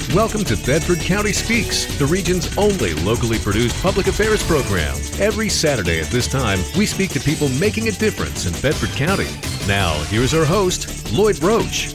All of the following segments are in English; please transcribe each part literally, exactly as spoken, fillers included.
Welcome to Bedford County Speaks, the region's only locally produced public affairs program. Every Saturday at this time, we speak to people making a difference in Bedford County. Now, here's our host, Lloyd Roach.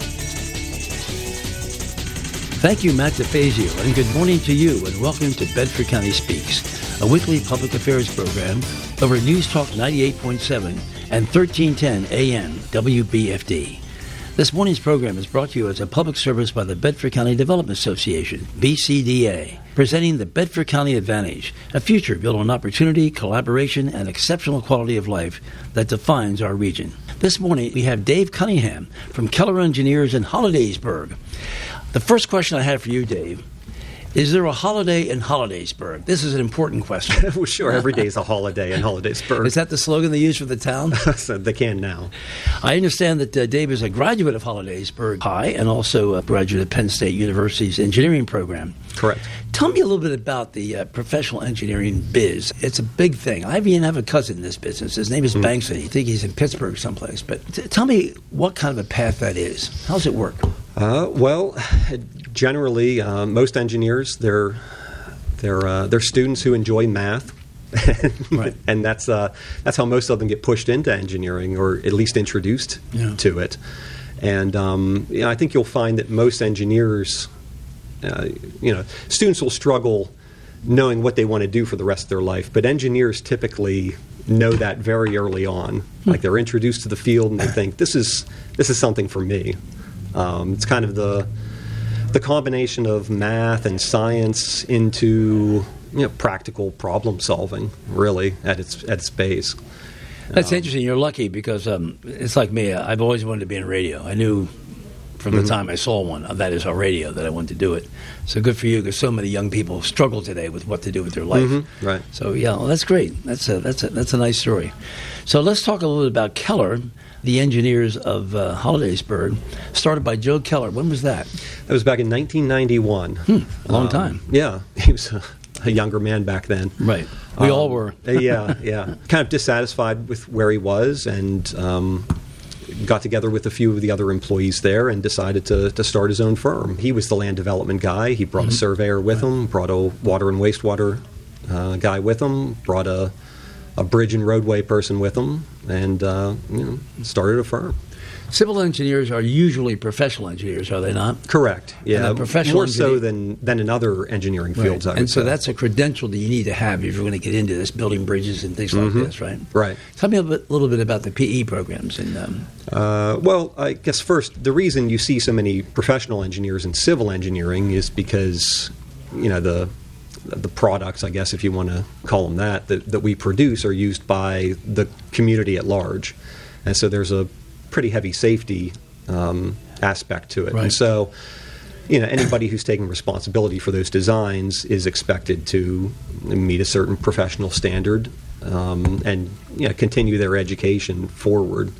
Thank you, Matt DeFazio, and good morning to you, and welcome to Bedford County Speaks, a weekly public affairs program over News Talk ninety-eight point seven and thirteen ten A M W B F D. This morning's program is brought to you as a public service by the Bedford County Development Association, B C D A, presenting the Bedford County Advantage, a future built on opportunity, collaboration, and exceptional quality of life that defines our region. This morning, we have Dave Cunningham from Keller Engineers in Hollidaysburg. The first question I have for you, Dave, is there a holiday in Hollidaysburg? This is an important question. Well, sure. Every day is a holiday in Hollidaysburg. Is that the slogan they use for the town? So they can now. I understand that uh, Dave is a graduate of Hollidaysburg High and also a graduate of Penn State University's engineering program. Correct. Tell me a little bit about the uh, professional engineering biz. It's a big thing. I even have a cousin in this business. His name is mm. Banksy. I think he's in Pittsburgh someplace. But t- tell me what kind of a path that is. How does it work? Uh, well, generally, uh, most engineers, they're they're uh, they're students who enjoy math, right. And that's uh, that's how most of them get pushed into engineering, or at least introduced yeah. to it. And um, you know, I think you'll find that most engineers, uh, you know, students will struggle knowing what they want to do for the rest of their life, but engineers typically know that very early on. Hmm. Like they're introduced to the field and they think this is this is something for me. Um, it's kind of the the combination of math and science into you know practical problem solving, really at its at its base. That's um, interesting. You're lucky because um, it's like me. I've always wanted to be in radio. I knew from the mm-hmm. time I saw one that is our radio that I wanted to do it. So good for you because so many young people struggle today with what to do with their life. Mm-hmm. Right. So yeah, well, that's great. That's a that's a that's a nice story. So let's talk a little bit about Keller. The engineers of uh, Hollidaysburg, started by Joe Keller. When was that? That was back in nineteen ninety-one. Hmm, a long um, time. Yeah, he was a, a younger man back then. Right. We um, all were. yeah, yeah. Kind of dissatisfied with where he was, and um, got together with a few of the other employees there and decided to, to start his own firm. He was the land development guy. He brought mm-hmm. a surveyor with right. him, brought a water and wastewater uh, guy with him, brought a a bridge and roadway person with them, and uh, you know, started a firm. Civil engineers are usually professional engineers, are they not? Correct. Yeah, professional more engineer- so than than in other engineering fields. Right. I would and so say. that's a credential that you need to have if you're going to get into this, building bridges and things mm-hmm. like this, right? Right. Tell me a bit, little bit about the P E programs. And um... uh, well, I guess first, the reason you see so many professional engineers in civil engineering is because you know the the products, I guess, if you want to call them that, that, that we produce are used by the community at large. And so there's a pretty heavy safety um, aspect to it. Right. And so, you know, anybody who's taking responsibility for those designs is expected to meet a certain professional standard um, and, you know, continue their education forward.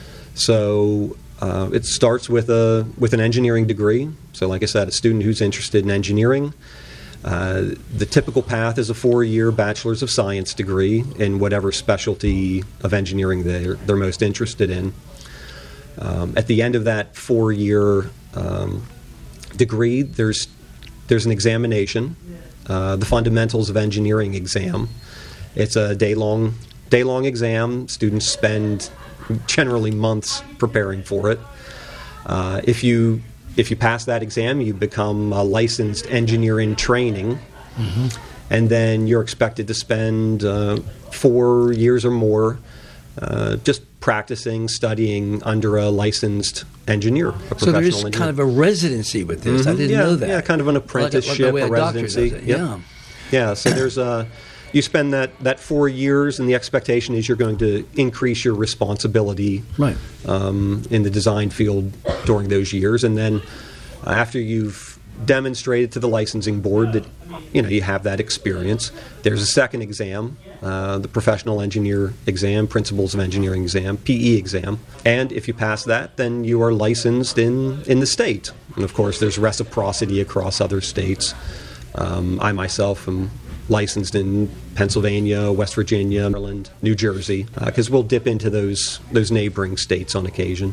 So uh, it starts with a with an engineering degree. So like I said, a student who's interested in engineering. Uh, the typical path is a four-year Bachelor's of Science degree in whatever specialty of engineering they're, they're most interested in. Um, at the end of that four-year um, degree, there's there's an examination, uh, the Fundamentals of Engineering exam. It's a day-long day-long exam. Students spend generally months preparing for it. Uh, if you If you pass that exam, you become a licensed engineer in training, mm-hmm. and then you're expected to spend uh, four years or more uh, just practicing, studying under a licensed engineer, a professional So there is engineer. kind of a residency with this. Mm-hmm. I didn't yeah, know that. Yeah, kind of an apprenticeship, like a, like a, a residency. Yep. Yeah, yeah. So there's a. You spend that, that four years, and the expectation is you're going to increase your responsibility right. um, in the design field during those years, and then. Uh, after you've demonstrated to the licensing board that you know you have that experience, there's a second exam, uh, the Professional Engineer exam, Principles of Engineering exam, P E exam, and if you pass that, then you are licensed in, in the state. And of course, there's reciprocity across other states. Um, I myself am licensed in Pennsylvania, West Virginia, Maryland, New Jersey, because uh, we'll dip into those those neighboring states on occasion.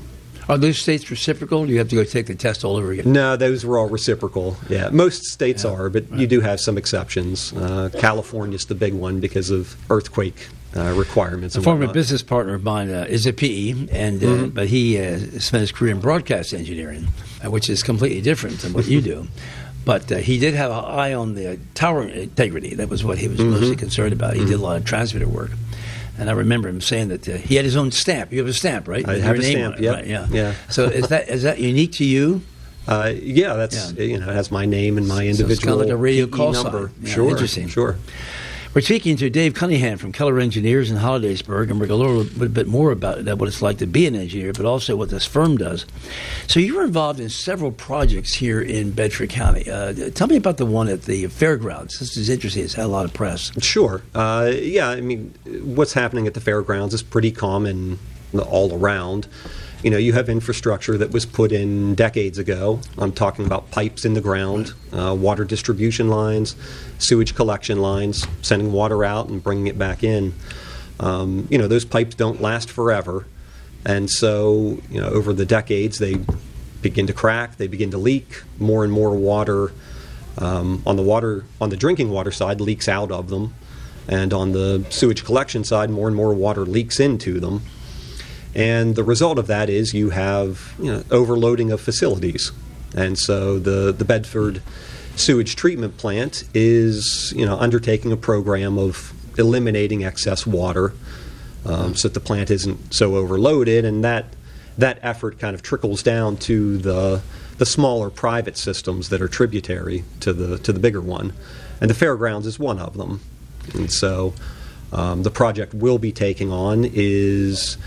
Are those states reciprocal? Do you have to go take the test all over again? No, those were all reciprocal. Yeah, most states Yeah. are, but Right. you do have some exceptions. Uh, California's the big one because of earthquake uh, requirements. A and former whatnot. business partner of mine uh, is a P E, and uh, Mm-hmm. but he uh, spent his career in broadcast engineering, uh, which is completely different than what you do. But uh, he did have an eye on the tower integrity. That was what he was Mm-hmm. mostly concerned about. He did a lot of transmitter work. And I remember him saying that uh, he had his own stamp. You have a stamp, right? I With have your a name stamp, on it, yep. right, yeah. Yeah. So is that is that unique to you? Uh, yeah, that's Yeah. you know, it has my name and my So it's individual kinda like a radio P E call number. sign. Yeah, sure, interesting. sure. We're speaking to Dave Cunningham from Keller Engineers in Hollidaysburg, and we're going to learn a little bit more about that, what it's like to be an engineer, but also what this firm does. So you were involved in several projects here in Bedford County. Uh, tell me about the one at the fairgrounds. This is interesting. It's had a lot of press. Sure. Uh, yeah, I mean, what's happening at the fairgrounds is pretty common all around. You know, you have infrastructure that was put in decades ago. I'm talking about pipes in the ground, uh, water distribution lines, sewage collection lines, sending water out and bringing it back in. Um, you know, those pipes don't last forever. And so, you know, over the decades, they begin to crack, they begin to leak. More and more water um, on the water, on the drinking water side, leaks out of them. And on the sewage collection side, more and more water leaks into them. And the result of that is you have you know, overloading of facilities. And so the, the Bedford Sewage Treatment Plant is you know, undertaking a program of eliminating excess water um, so that the plant isn't so overloaded. And that, that effort kind of trickles down to the, the smaller private systems that are tributary to the, to the bigger one. And the fairgrounds is one of them. And so um, the project we'll be taking on is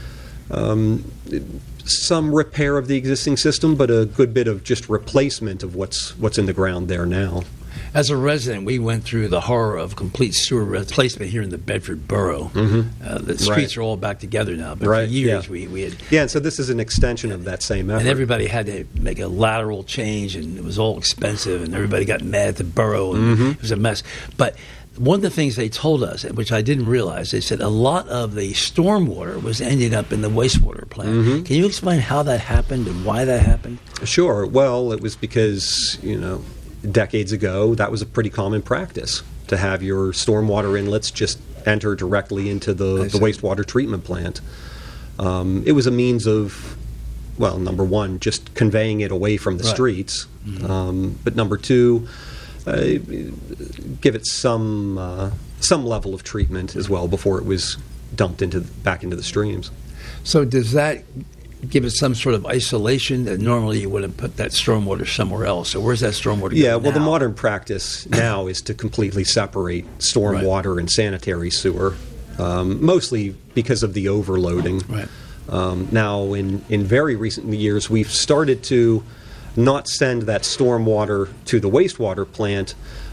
Um, some repair of the existing system, but a good bit of just replacement of what's what's in the ground there now. As a resident, we went through the horror of complete sewer replacement here in the Bedford borough. Mm-hmm. Uh, the streets Right. are all back together now, but Right, for years yeah. we, we had... Yeah, and so this is an extension of that same effort. And everybody had to make a lateral change, and it was all expensive, and everybody got mad at the borough, and Mm-hmm. it was a mess. But one of the things they told us, which I didn't realize, they said a lot of the stormwater was ending up in the wastewater plant. Mm-hmm. Can you explain how that happened and why that happened? Sure. Well, it was because, you know, decades ago, that was a pretty common practice to have your stormwater inlets just enter directly into the, I the see. wastewater treatment plant. Um, it was a means of, well, number one, just conveying it away from the Right. streets. Mm-hmm. Um, but number two, uh, give it some uh, some level of treatment as well before it was dumped into back into the streams. So does that give it some sort of isolation that normally you wouldn't put that stormwater somewhere else? So where's that stormwater Yeah, going well, the now? modern practice now is to completely separate stormwater and sanitary sewer, um, mostly because of the overloading. Right. Um, now, in, in very recent years, we've started to not send that stormwater to the wastewater plant,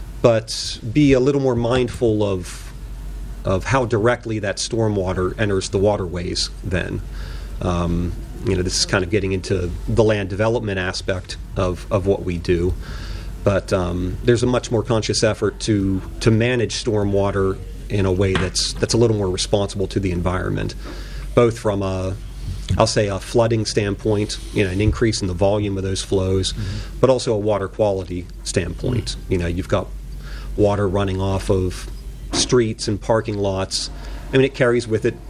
but be a little more mindful of of how directly that stormwater enters the waterways then. Um, you know, this is kind of getting into the land development aspect of, of what we do. But um, there's a much more conscious effort to to manage stormwater in a way that's that's a little more responsible to the environment, both from a, I'll say, a flooding standpoint, you know, an increase in the volume of those flows, mm-hmm. but also a water quality standpoint. Mm-hmm. You know, you've got water running off of streets and parking lots. I mean, it carries with it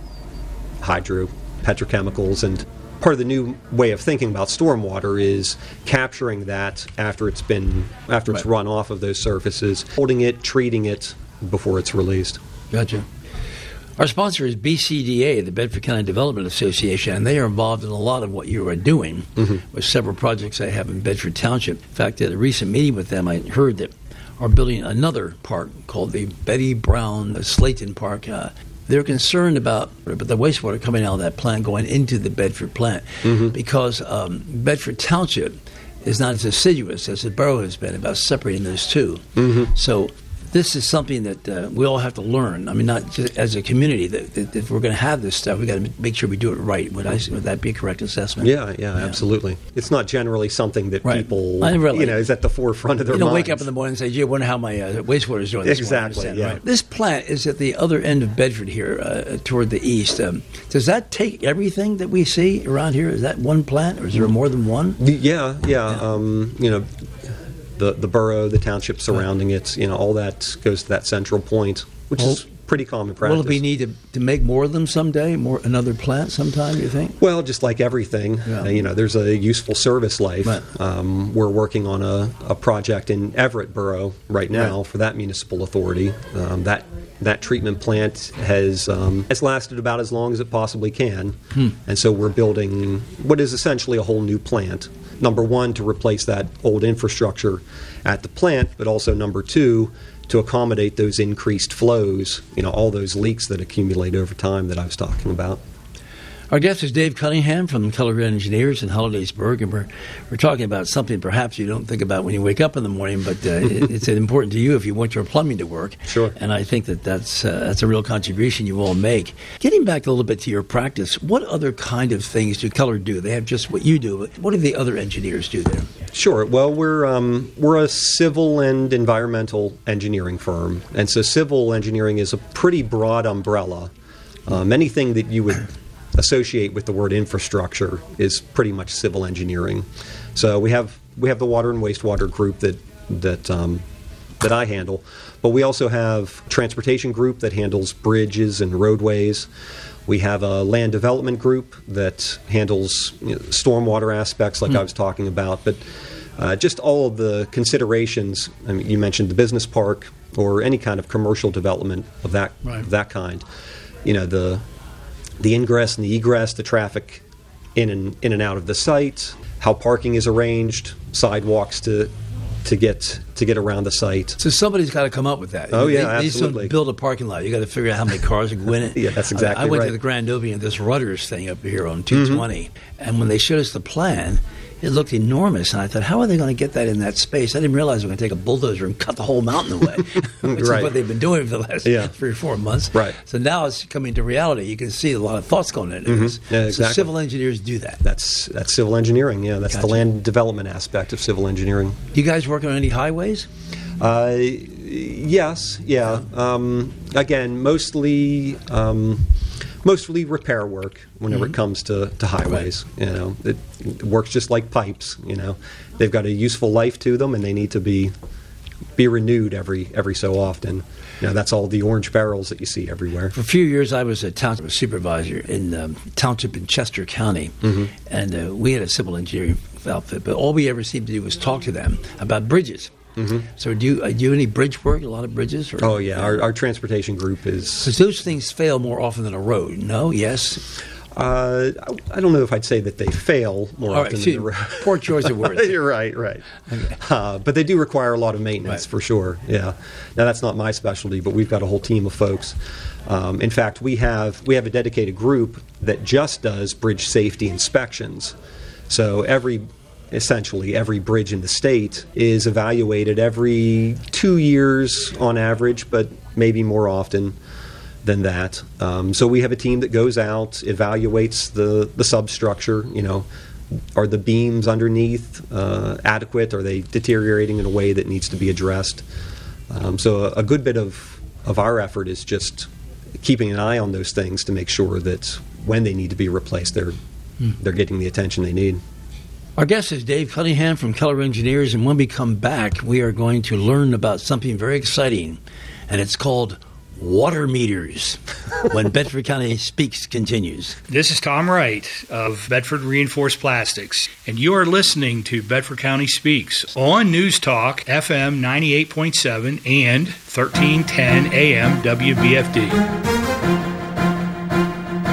hydro, petrochemicals, and part of the new way of thinking about stormwater is capturing that after it's been after it's Right. run off of those surfaces, holding it, treating it before it's released. Gotcha. Our sponsor is B C D A, the Bedford County Development Association, and they are involved in a lot of what you are doing Mm-hmm. with several projects they have in Bedford Township. In fact, at a recent meeting with them, I heard that are building another park called the Betty Brown Slayton Park. Uh, they're concerned about, about the wastewater coming out of that plant going into the Bedford plant Mm-hmm. because um, Bedford Township is not as assiduous as the borough has been about separating those two. Mm-hmm. So this is something that uh, we all have to learn. I mean, not just as a community, that, that if we're going to have this stuff, we got to make sure we do it right. Would I? Would that be a correct assessment? Yeah, yeah, yeah. Absolutely. It's not generally something that right. people, I really, you know, is at the forefront of their you know, minds. wake up in the morning and say, "Gee, I wonder how my uh, wastewater is doing." This exactly. morning, yeah. Right. This plant is at the other end of Bedford here, uh, toward the east. Um, does that take everything that we see around here? Is that one plant, or is there more than one? Yeah, yeah. yeah. Um, you know. The the borough, the township surrounding it, you know, all that goes to that central point, which well, is pretty common practice. Will it be need to, to make more of them someday, more another plant sometime, you think? Well, just like everything, yeah. uh, you know, there's a useful service life. Right. Um, we're working on a, a project in Everett Borough right now right. for that municipal authority. Um, that that treatment plant has um, has lasted about as long as it possibly can, hmm. and so we're building what is essentially a whole new plant. Number one, to replace that old infrastructure at the plant, but also number two, to accommodate those increased flows, you know, all those leaks that accumulate over time that I was talking about. Our guest is Dave Cunningham from Keller Engineers in Hollidaysburg, and we're, we're talking about something perhaps you don't think about when you wake up in the morning, but uh, it, it's important to you if you want your plumbing to work. Sure. And I think that that's, uh, that's a real contribution you all make. Getting back a little bit to your practice, what other kind of things do Keller do? They have just what you do, but what do the other engineers do there? Sure. Well, we're um, we're a civil and environmental engineering firm, and so civil engineering is a pretty broad umbrella. Um, anything that you would associate with the word infrastructure is pretty much civil engineering. So we have we have the water and wastewater group that that um, that I handle, but we also have transportation group that handles bridges and roadways. We have a land development group that handles you know, stormwater aspects, like mm. I was talking about, but uh, just all of the considerations. I mean, you mentioned the business park or any kind of commercial development of that right. of that kind. You know, the the ingress and the egress, the traffic in and in and out of the site, how parking is arranged, sidewalks to to get to get around the site. So somebody's got to come up with that. Oh they, yeah, they absolutely. Need to build a parking lot. You got to figure out how many cars can go in it. Yeah, that's exactly I, I went right. to the grand opening of this Rudders thing up here on two twenty, mm-hmm. and when they showed us the plan, it looked enormous, and I thought, how are they going to get that in that space? I didn't realize they were going to take a bulldozer and cut the whole mountain away, which right. is what they've been doing for the last yeah. three or four months. Right. So now it's coming to reality. You can see a lot of thoughts going into mm-hmm. this. Yeah, exactly. So civil engineers do that. That's that's civil engineering. Yeah, that's gotcha. the land development aspect of civil engineering. You guys working on any highways? Uh, yes. Yeah. Um, again, mostly. Um, Mostly repair work whenever mm-hmm. it comes to, to highways. Right. You know, it, it works just like pipes. You know, they've got a useful life to them, and they need to be be renewed every every so often. You know, that's all the orange barrels that you see everywhere. For a few years, I was a township supervisor in um, township in Chester County, mm-hmm. and uh, we had a civil engineering outfit, but all we ever seemed to do was talk to them about bridges. Mm-hmm. So do you uh, do any bridge work, a lot of bridges? Or, oh, yeah. Our, our transportation group is... Because those things fail more often than a road, no? Yes? Uh, I don't know if I'd say that they fail more All often right, than a road. Poor choice of words. You're right, right. Okay. Uh, but they do require a lot of maintenance, right. for sure, yeah. Now, that's not my specialty, but we've got a whole team of folks. Um, in fact, we have we have a dedicated group that just does bridge safety inspections. So every... Essentially, every bridge in the state is evaluated every two years on average, but maybe more often than that. Um, so we have a team that goes out, evaluates the, the substructure. You know, are the beams underneath uh, adequate? Are they deteriorating in a way that needs to be addressed? Um, so a, a good bit of, of our effort is just keeping an eye on those things to make sure that when they need to be replaced, they're hmm. they're getting the attention they need. Our guest is Dave Cunningham from Keller Engineers, and when we come back, we are going to learn about something very exciting, and it's called water meters, when Bedford County Speaks continues. This is Tom Wright of Bedford Reinforced Plastics, and you are listening to Bedford County Speaks on News Talk F M ninety-eight point seven and thirteen ten A M W B F D. To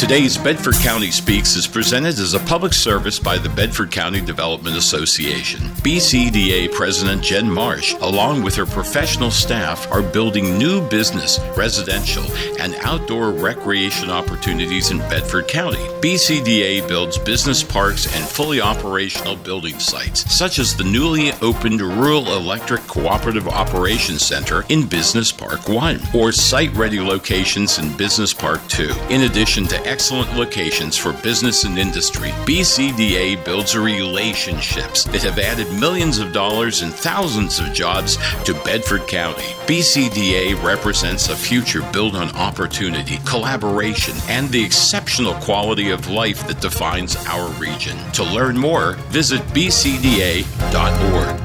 Today's Bedford County Speaks is presented as a public service by the Bedford County Development Association. B C D A President Jen Marsh, along with her professional staff, are building new business, residential, and outdoor recreation opportunities in Bedford County. B C D A builds business parks and fully operational building sites, such as the newly opened Rural Electric Cooperative Operations Center in Business Park one, or site-ready locations in Business Park two. In addition to excellent locations for business and industry, B C D A builds relationships that have added millions of dollars and thousands of jobs to Bedford County. B C D A represents a future built on opportunity, collaboration, and the exceptional quality of life that defines our region. To learn more, visit b c d a dot org.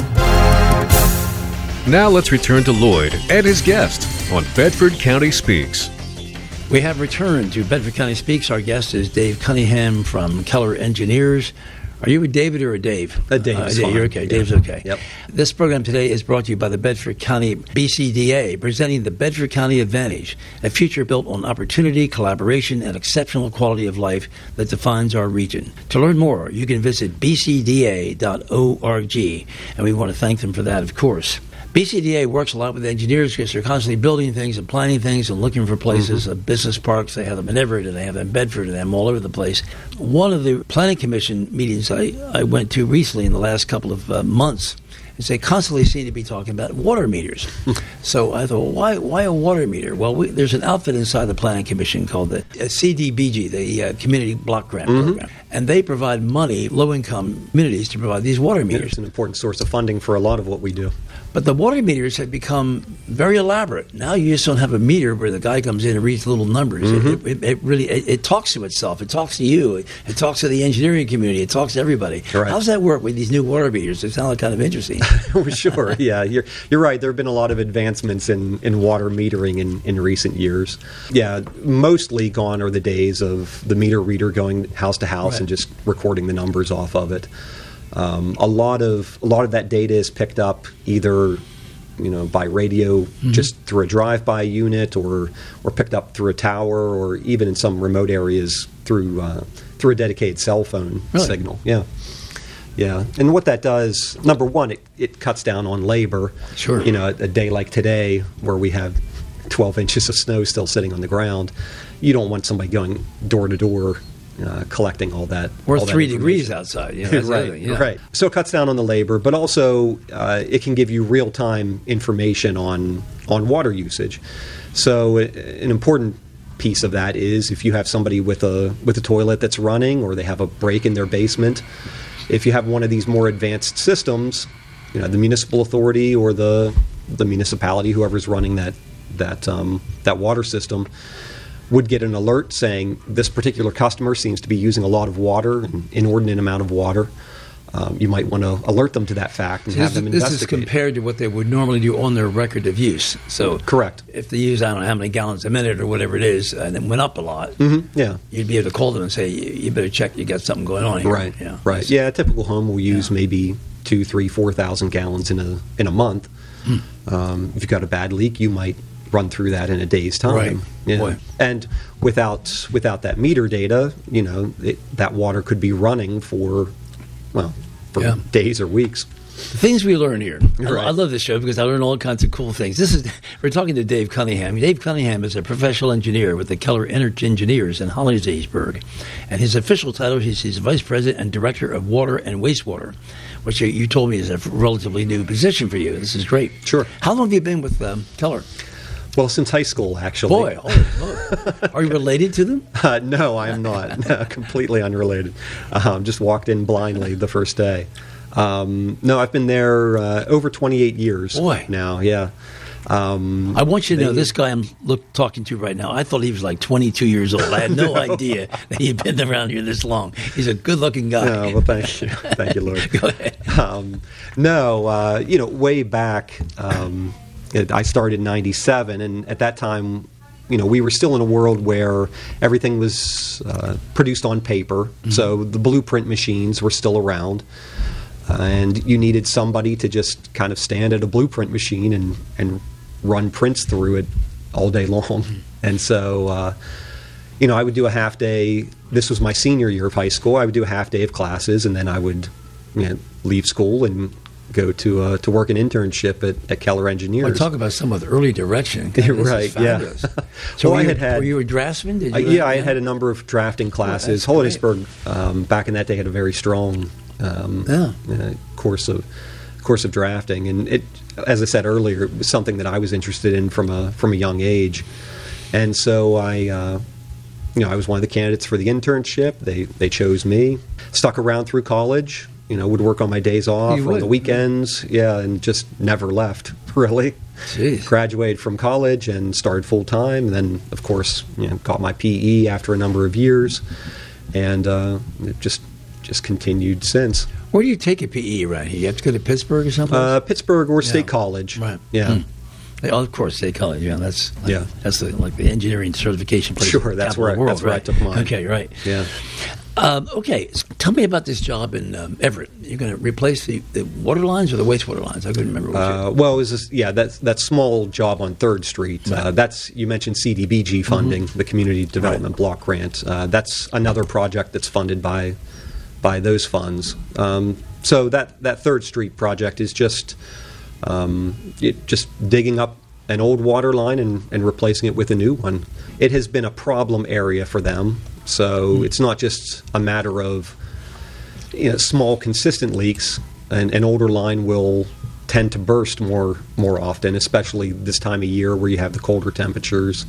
Now let's return to Lloyd and his guest on Bedford County Speaks. We have returned to Bedford County Speaks. Our guest is Dave Cunningham from Keller Engineers. Are you a David or a Dave? A Dave. Uh, Dave, you're okay. Yeah. Dave's okay. Yep. This program today is brought to you by the Bedford County B C D A, presenting the Bedford County Advantage, a future built on opportunity, collaboration, and exceptional quality of life that defines our region. To learn more, you can visit b c d a dot org, and we want to thank them for that, of course. B C D A works a lot with engineers because they're constantly building things and planning things and looking for places, mm-hmm. uh, business parks. They have them in Everett, and they have them in Bedford, and they have them all over the place. One of the planning commission meetings I, I went to recently in the last couple of uh, months is they constantly seem to be talking about water meters. So I thought, well, why why a water meter? Well, we, there's an outfit inside the planning commission called the uh, C D B G, the uh, Community Block Grant mm-hmm. Program, and they provide money, low-income communities, to provide these water meters. It's an important source of funding for a lot of what we do. But the water meters have become very elaborate. Now you just don't have a meter where the guy comes in and reads little numbers. Mm-hmm. It, it, it really it, it talks to itself. It talks to you. It, it talks to the engineering community. It talks to everybody. Right. How does that work with these new water meters? They sound like kind of interesting. Sure. Yeah, you're you're right. There have been a lot of advancements in, in water metering in, in recent years. Yeah, mostly gone are the days of the meter reader going house to house right. and just recording the numbers off of it. Um, a lot of a lot of that data is picked up either, you know, by radio, mm-hmm. just through a drive-by unit, or or picked up through a tower, or even in some remote areas through uh, through a dedicated cell phone really? signal. Yeah, yeah. And what that does, number one, it, it cuts down on labor. Sure. You know, a, a day like today, where we have twelve inches of snow still sitting on the ground, you don't want somebody going door to door. Uh, collecting all that. Or all three that degrees outside. You know, that's right, thing, yeah. right. So it cuts down on the labor, but also uh, it can give you real-time information on on water usage. So uh, an important piece of that is if you have somebody with a with a toilet that's running, or they have a break in their basement, if you have one of these more advanced systems, you know, the municipal authority or the the municipality, whoever's running that that um, that water system, would get an alert saying this particular customer seems to be using a lot of water, an inordinate amount of water. Um, you might want to alert them to that fact and so have this, them this investigate. This is compared to what they would normally do on their record of use. So correct. If they use, I don't know how many gallons a minute or whatever it is, and it went up a lot, mm-hmm. yeah, you'd be able to call them and say, you better check, you got something going on here. Right, yeah. right. Yeah, a typical home will use yeah. maybe two, three, four thousand gallons in a in a month. Hmm. Um, if you've got a bad leak, you might run through that in a day's time. Right. Yeah. Boy. And without without that meter data, you know, it, that water could be running for, well, for yeah. days or weeks. The things we learn here. Right. I, I love this show because I learn all kinds of cool things. This is we're talking to Dave Cunningham. Dave Cunningham is a professional engineer with the Keller Engineers in Hollidaysburg, and his official title is he's Vice President and Director of Water and Wastewater, which you, you told me is a relatively new position for you. This is great. Sure. How long have you been with um, Keller? Well, since high school, actually. Boy, oh, oh. Are you related to them? Uh, no, I am not. No, completely unrelated. Um, just walked in blindly the first day. Um, no, I've been there uh, over twenty-eight years Boy. now, yeah. Um, I want you to they, know this guy I'm look, talking to right now, I thought he was like twenty-two years old. I had no, no. idea that he'd been around here this long. He's a good-looking guy. No, well, thank you. Thank you, Lord. Go ahead. Um, no, uh, you know, way back, um, it, I started in ninety-seven, and at that time, you know, we were still in a world where everything was uh, produced on paper, mm-hmm. so the blueprint machines were still around. And you needed somebody to just kind of stand at a blueprint machine and, and run prints through it all day long. Mm-hmm. And so, uh, you know, I would do a half day. This was my senior year of high school. I would do a half day of classes, and then I would, you know, leave school and go to uh, to work an internship at, at Keller Engineers. Well, talk about some of the early direction. God, right, yeah. So well, were, I you, had had, were you a draftsman? Did you uh, yeah, I had had a number of drafting classes. Oh, Hollidaysburg, um, back in that day, had a very strong um, yeah. uh, course of course of drafting, and it, as I said earlier, it was something that I was interested in from a from a young age, and so I. Uh, You know, I was one of the candidates for the internship. They they chose me. Stuck around through college. You know, would work on my days off You or on would. the weekends. Yeah, and just never left, really. Jeez. Graduated from college and started full time. And then, of course, you know, got my P E after a number of years, and uh, it just just continued since. Where do you take a P E around here? You have to go to Pittsburgh or something? Uh, Pittsburgh or State Yeah. College. Right. Yeah. Hmm. Oh, of course, State College. Yeah, that's like, Yeah. that's the, like the engineering certification place. Sure, that's capital where of I- the world, that's where I right? took mine. Okay, right. Yeah. Um, okay, so tell me about this job in um, Everett. You're going to replace the, the water lines or the wastewater lines? I couldn't remember. Which Uh, well, it was this, yeah, that that small job on Third Street. Uh, Right. that's you mentioned C D B G funding, the Community Development Block Grant. Uh, that's another project that's funded by by those funds. Um, so that that Third Street project is just um, it, just digging up an old water line and, and replacing it with a new one. It has been a problem area for them. So it's not just a matter of you know, small, consistent leaks. An, an older line will tend to burst more more often, especially this time of year where you have the colder temperatures.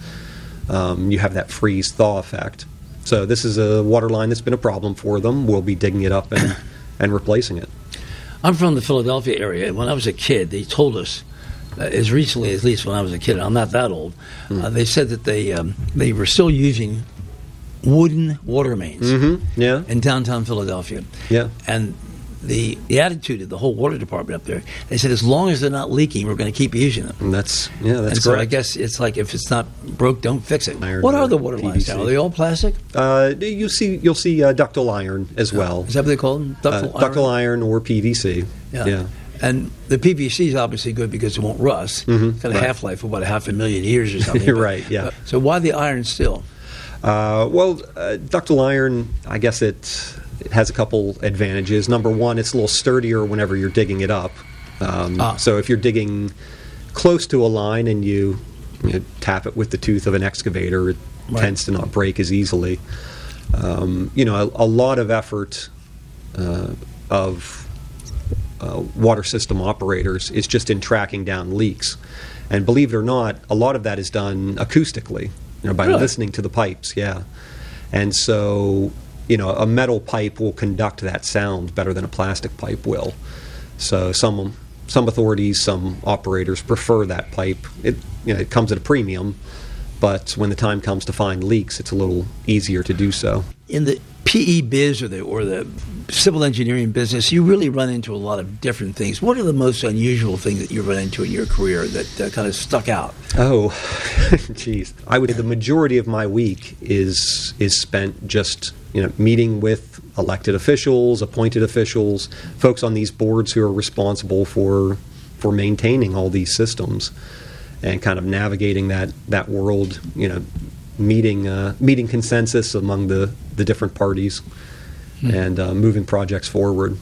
Um, you have that freeze-thaw effect. So this is a water line that's been a problem for them. We'll be digging it up and, and replacing it. I'm from the Philadelphia area. When I was a kid, they told us, uh, as recently at least when I was a kid, I'm not that old, Mm. uh, they said that they um, they were still using wooden water mains Mm-hmm. Yeah. in downtown Philadelphia. Yeah. And the the attitude of the whole water department up there, they said as long as they're not leaking, we're going to keep using them. And that's yeah, that's and so I correct. guess it's like if it's not broke, don't fix it. Iron What or are the water P V lines C. now? Are they all plastic? Uh, you see, you'll see uh, ductile iron as well. Is that what they call them? Uh, Ductile iron? ductile iron or P V C. Yeah. yeah. And the P V C is obviously good because it won't rust. Mhm, It's got a right. half-life of about a half a million years or something. but- Right, yeah. but- so why the iron still? Uh, well, uh, ductile iron, I guess it, it has a couple advantages. Number one, it's a little sturdier whenever you're digging it up. Um, Ah. So if you're digging close to a line and you, you know, tap it with the tooth of an excavator, it Right. tends to not break as easily. Um, you know, a, a lot of effort uh, of uh, water system operators is just in tracking down leaks. And believe it or not, a lot of that is done acoustically, you know, by Really? listening to the pipes, yeah. And so, you know, a metal pipe will conduct that sound better than a plastic pipe will. So some some authorities, some operators prefer that pipe. It you know, it comes at a premium, but when the time comes to find leaks, it's a little easier to do so. In the P E biz or the or the civil engineering business, you really run into a lot of different things. What are the most unusual things that you run into in your career that uh, kind of stuck out? Oh, geez. I would say the majority of my week is is spent just you know meeting with elected officials, appointed officials, folks on these boards who are responsible for for maintaining all these systems, and kind of navigating that that world. You know, meeting uh, meeting consensus among the the different parties, Hmm. and uh, moving projects forward.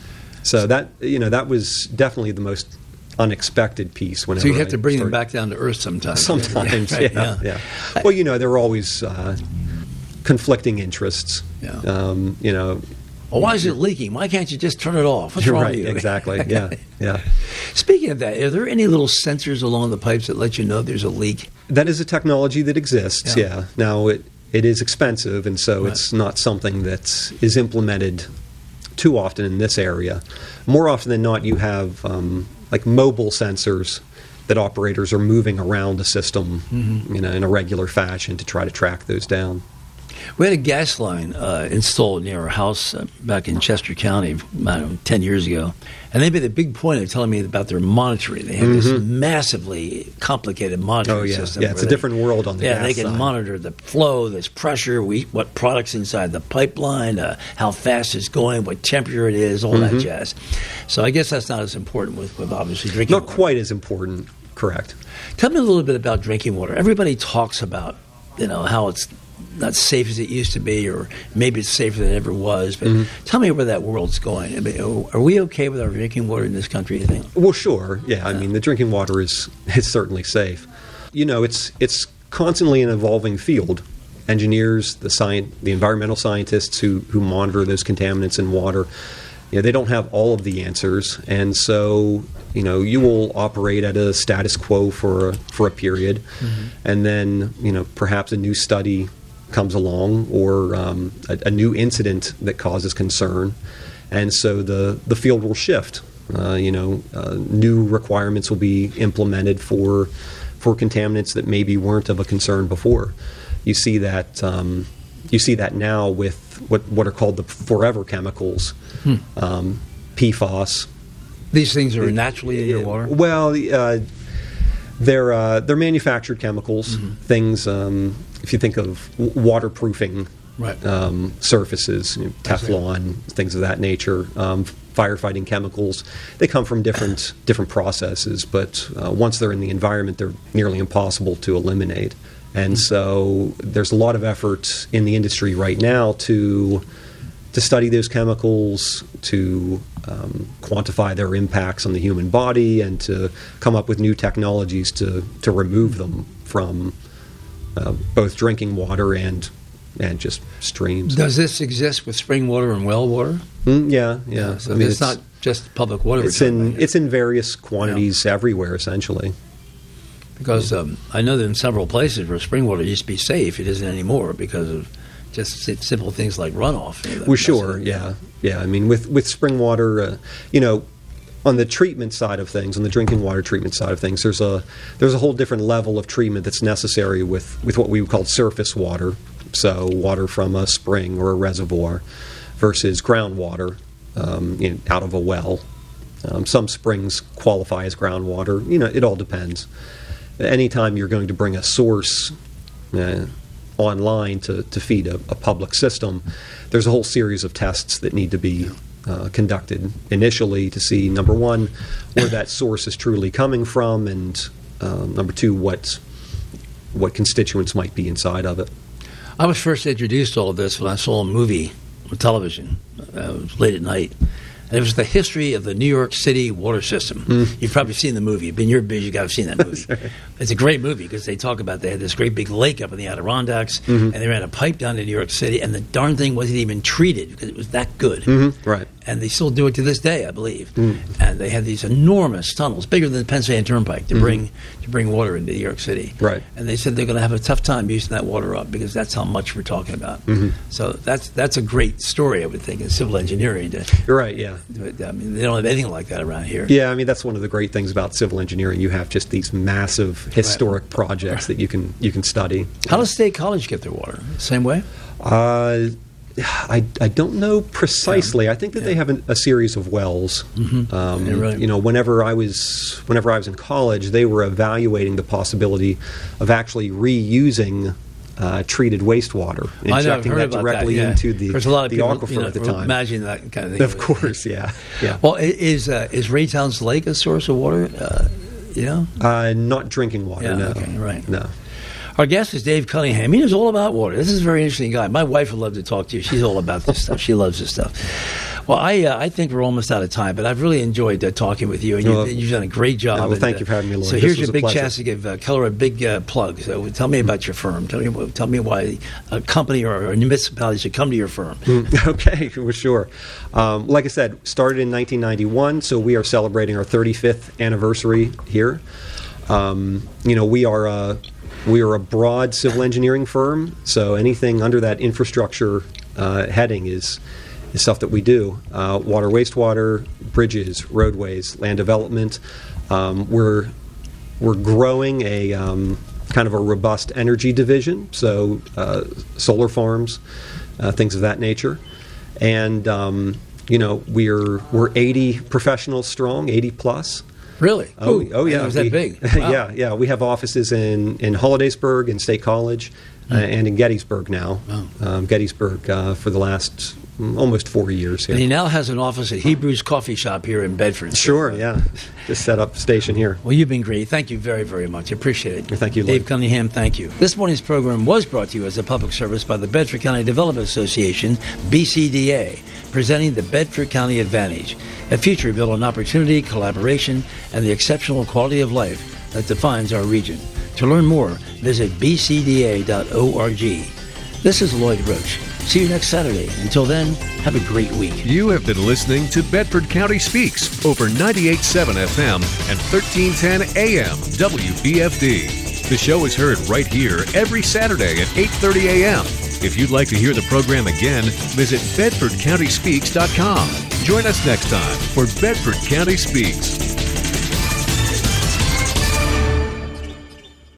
So that you know that was definitely the most unexpected piece. Whenever So you have I to bring them started- back down to earth sometimes. Sometimes, yeah, right, yeah, Well, you know, there are always uh, conflicting interests. Yeah. Um, you know, Well, why is it leaking? Why can't you just turn it off? What's you're wrong right. with you? Exactly. Yeah. Yeah. Speaking of that, are there any little sensors along the pipes that let you know there's a leak? That is a technology that exists. Yeah. Yeah. Now it it is expensive, and so Right. it's not something that is implemented too often in this area. More often than not, you have um, like mobile sensors that operators are moving around the system, Mm-hmm. you know, in a regular fashion to try to track those down. We had a gas line uh, installed near our house uh, back in Chester County, I don't know, ten years ago. And they made a big point of telling me about their monitoring. They have this massively complicated monitoring Oh, yeah. system. Yeah, it's where a different world on the Yeah, gas they can side. monitor the flow, there's pressure, we, what products inside the pipeline, uh, how fast it's going, what temperature it is, all Mm-hmm. that jazz. So I guess that's not as important with, with obviously drinking Not water. quite as important, correct. Tell me a little bit about drinking water. Everybody talks about, you know, how it's not safe as it used to be, or maybe it's safer than it ever was. But mm-hmm. tell me where that world's going. I mean, are we okay with our drinking water in this country, you think? Well, sure. Yeah, I mean, the drinking water is, is certainly safe. You know, it's it's constantly an evolving field. Engineers, the science, the environmental scientists who, who monitor those contaminants in water, you know, they don't have all of the answers, and so you know you will operate at a status quo for a, for a period, mm-hmm. and then you know perhaps a new study comes along or um, a, a new incident that causes concern, and so the the field will shift. Uh, you know, uh, new requirements will be implemented for for contaminants that maybe weren't of a concern before. You see that um, you see that now with what what are called the forever chemicals, hmm. um, P FAS. These things are naturally in your water? Well, uh, they're uh, they're manufactured chemicals. Mm-hmm. Things um, if you think of waterproofing right. um, surfaces, you know, Teflon, things of that nature. Um, firefighting chemicals, they come from different different processes, but uh, once they're in the environment, they're nearly impossible to eliminate. And so there's a lot of effort in the industry right now to to study those chemicals, to um, quantify their impacts on the human body, and to come up with new technologies to, to remove them from uh, both drinking water and and just streams. Does this exist with spring water and well water? Mm, yeah, yeah. yeah so I mean, it's, it's not just public water. It's in it's in various quantities yeah. everywhere, essentially. Because um, I know that in several places where spring water used to be safe, it isn't anymore because of just simple things like runoff. You know, well, sure, yeah. Yeah, I mean, with, with spring water, uh, you know, on the treatment side of things, on the drinking water treatment side of things, there's a there's a whole different level of treatment that's necessary with, with what we would call surface water, so water from a spring or a reservoir, versus groundwater um, you know, out of a well. Um, some springs qualify as groundwater. You know, it all depends. Anytime you're going to bring a source uh, online to, to feed a, a public system, there's a whole series of tests that need to be uh, conducted initially to see, number one, where that source is truly coming from, and uh, number two, what what constituents might be inside of it. I was first introduced to all of this when I saw a movie on television. Uh, it was late at night. And it was the history of the New York City water system. Mm. You've probably seen the movie. You've been your biz, you've got to have seen that movie. Right. It's a great movie because they talk about they had this great big lake up in the Adirondacks, mm-hmm. and they ran a pipe down to New York City, and the darn thing wasn't even treated because it was that good. Mm-hmm. Right. And they still do it to this day, I believe. Mm. And they had these enormous tunnels, bigger than the Pennsylvania Turnpike, to mm-hmm. bring to bring water into New York City. Right. And they said they're going to have a tough time using that water up because that's how much we're talking about. Mm-hmm. So that's that's a great story, I would think, in civil engineering. To, You're right, yeah. To, I mean, they don't have anything like that around here. Yeah, I mean, that's one of the great things about civil engineering. You have just these massive historic right. projects that you can you can study. How does State College get their water? Same way? Uh, I, I don't know precisely. Yeah. I think that yeah. they have an, a series of wells. Mm-hmm. Um, yeah, right. You know, whenever I was whenever I was in college, they were evaluating the possibility of actually reusing uh, treated wastewater, injecting that directly that, yeah. into the, There's a lot of the people, aquifer you know, at the time. Imagine that kind of thing. Of course, yeah, yeah. Well, is uh, is Raytown's Lake a source of water? Uh, you know, uh, not drinking water. Yeah, no, okay, right. No. Our guest is Dave Cunningham. He knows all about water. This is a very interesting guy. My wife would love to talk to you. She's all about this stuff. She loves this stuff. Well, I uh, I think we're almost out of time, but I've really enjoyed uh, talking with you, and well, you've, you've done a great job. No, well, and, thank uh, you for having me, Lloyd. So this here's your big pleasure. chance to give uh, Keller a big uh, plug. So tell me about your firm. Tell me tell me why a company or a municipality should come to your firm. Mm, okay, for sure. Um, like I said, started in nineteen ninety-one, so we are celebrating our thirty-fifth anniversary here. Um, you know, we are a we are a broad civil engineering firm, so anything under that infrastructure uh, heading is is stuff that we do. Uh, water, wastewater, bridges, roadways, land development. Um, we're we're growing a um, kind of a robust energy division, so uh, solar farms, uh, things of that nature, and um, you know we're we're eighty professionals strong, eighty plus. Really? Oh, Ooh, oh yeah. Was that we, big? Wow. Yeah, yeah. We have offices in, in Hollidaysburg and State College, mm. uh, and in Gettysburg now. Wow. Um, Gettysburg uh, for the last almost four years here. And he now has an office at Hebrews Coffee Shop here in Bedford. Sure, yeah. Just set up station here. Well, you've been great. Thank you very, very much. I appreciate it. Thank you, Dave Lloyd. Cunningham, thank you. This morning's program was brought to you as a public service by the Bedford County Development Association, B C D A, presenting the Bedford County Advantage, a future built on opportunity, collaboration, and the exceptional quality of life that defines our region. To learn more, visit b c d a dot org. This is Lloyd Roach. See you next Saturday. Until then, have a great week. You have been listening to Bedford County Speaks over ninety-eight point seven F M and thirteen ten A M W B F D. The show is heard right here every Saturday at eight thirty A M If you'd like to hear the program again, visit bedford county speaks dot com. Join us next time for Bedford County Speaks.